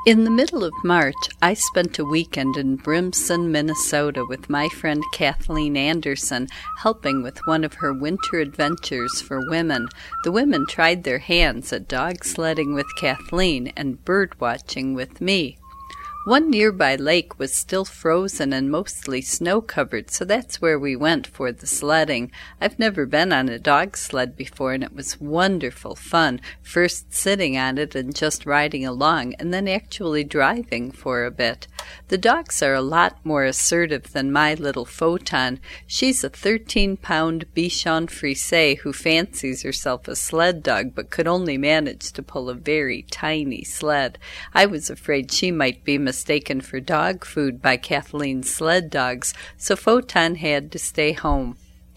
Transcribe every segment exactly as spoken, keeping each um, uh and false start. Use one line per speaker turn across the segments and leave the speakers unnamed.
In the middle of March, I spent a weekend in Brimson, Minnesota with my friend Kathleen Anderson, helping with one of her winter adventures for women. The women tried their hands at dog sledding with Kathleen and bird watching with me. One nearby lake was still frozen and mostly snow-covered, so that's where we went for the sledding. I've never been on a dog sled before, and it was wonderful fun, first sitting on it and just riding along, and then actually driving for a bit. The dogs are a lot more assertive than my little Photon. She's a thirteen-pound Bichon Frise who fancies herself a sled dog, but could only manage to pull a very tiny sled. I was afraid she might be mistaken for dog food by Kathleen's sled dogs, so Photon had to stay home.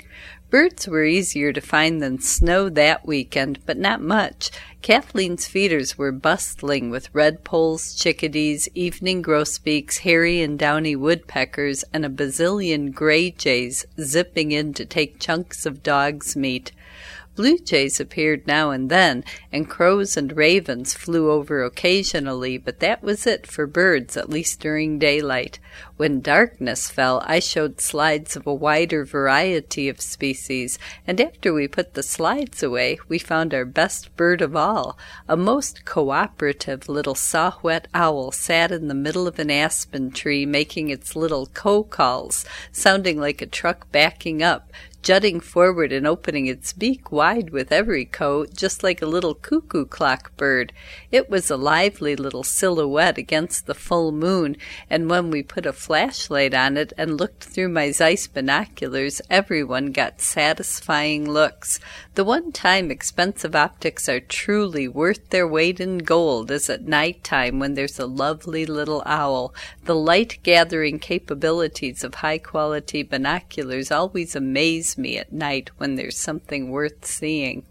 Birds were easier to find than snow that weekend, but not much. Kathleen's feeders were bustling with redpolls, chickadees, evening grosbeaks, hairy and downy woodpeckers, and a bazillion gray jays zipping in to take chunks of dog's meat. Blue jays appeared now and then, and crows and ravens flew over occasionally, but that was it for birds, at least during daylight. When darkness fell, I showed slides of a wider variety of species, and after we put the slides away, we found our best bird of all. A most cooperative little saw-whet owl sat in the middle of an aspen tree making its little co-calls, sounding like a truck backing up, jutting forward and opening its beak wide with every co, just like a little cuckoo clock bird. It was a lively little silhouette against the full moon, and when we put a flashlight on it and looked through my Zeiss binoculars, everyone got satisfying looks. The one time expensive optics are truly worth their weight in gold is at night time when there's a lovely little owl. The light-gathering capabilities of high-quality binoculars always amaze me at night when there's something worth seeing.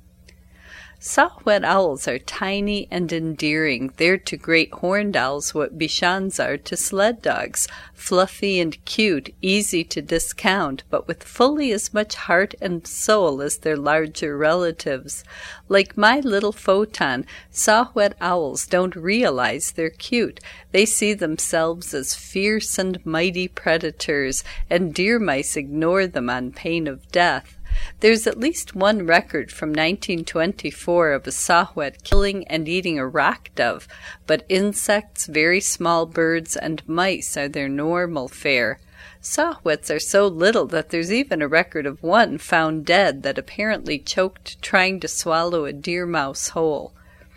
Saw-whet owls are tiny and endearing. They're to great horned owls what Bichons are to sled dogs, fluffy and cute, easy to discount, but with fully as much heart and soul as their larger relatives. Like my little Photon, saw-whet owls don't realize they're cute. They see themselves as fierce and mighty predators, and deer mice ignore them on pain of death. There's at least one record from nineteen twenty-four of a saw-whet killing and eating a rock dove, but insects, very small birds, and mice are their normal fare. Saw-whets are so little that there's even a record of one found dead that apparently choked trying to swallow a deer mouse whole.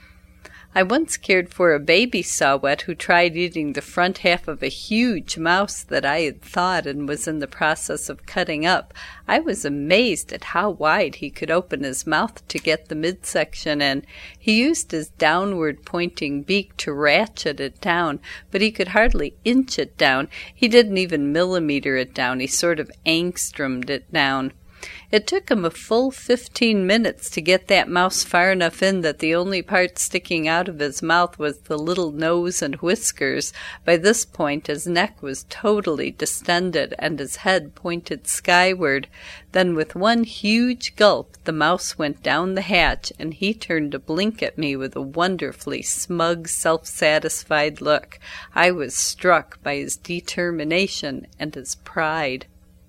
I once cared for a baby saw-whet who tried eating the front half of a huge mouse that I had thawed and was in the process of cutting up. I was amazed at how wide he could open his mouth to get the midsection in. He used his downward-pointing beak to ratchet it down, but he could hardly inch it down. He didn't even millimeter it down. He sort of angstromed it down. It took him a full fifteen minutes to get that mouse far enough in that the only part sticking out of his mouth was the little nose and whiskers. By this point his neck was totally distended and his head pointed skyward. Then with one huge gulp the mouse went down the hatch, and he turned to blink at me with a wonderfully smug, self-satisfied look. I was struck by his determination and his pride.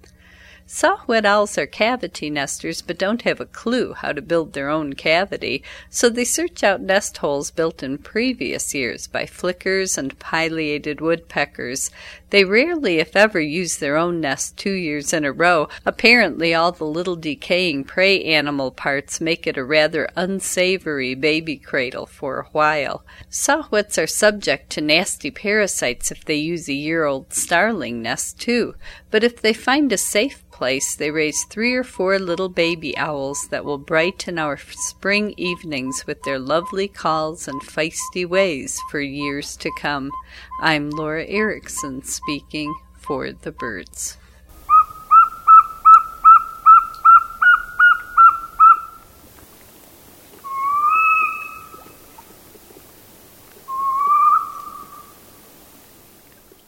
Saw-whet owls are cavity nesters but don't have a clue how to build their own cavity, so they search out nest holes built in previous years by flickers and pileated woodpeckers. They rarely, if ever, use their own nest two years in a row. Apparently all the little decaying prey animal parts make it a rather unsavory baby cradle for a while. Saw-whets are subject to nasty parasites if they use a year-old starling nest too, but if they find a safe place, they raise three or four little baby owls that will brighten our spring evenings with their lovely calls and feisty ways for years to come. I'm Laura Erickson speaking for the birds.